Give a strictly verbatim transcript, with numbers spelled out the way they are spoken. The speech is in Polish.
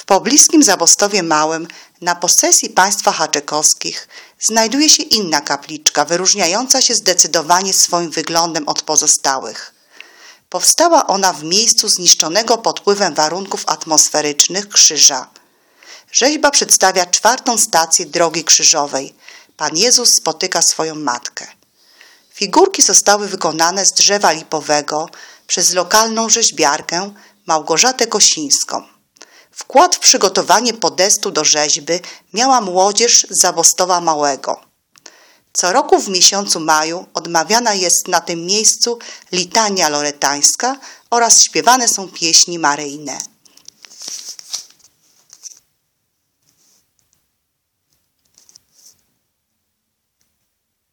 W pobliskim Zabostowie Małym, na posesji państwa Haczekowskich, znajduje się inna kapliczka, wyróżniająca się zdecydowanie swoim wyglądem od pozostałych. Powstała ona w miejscu zniszczonego pod wpływem warunków atmosferycznych krzyża. Rzeźba przedstawia czwartą stację drogi krzyżowej. Pan Jezus spotyka swoją matkę. Figurki zostały wykonane z drzewa lipowego przez lokalną rzeźbiarkę Małgorzatę Kosińską. Wkład w przygotowanie podestu do rzeźby miała młodzież z Zabostowa Małego. Co roku w miesiącu maju odmawiana jest na tym miejscu litania loretańska oraz śpiewane są pieśni maryjne.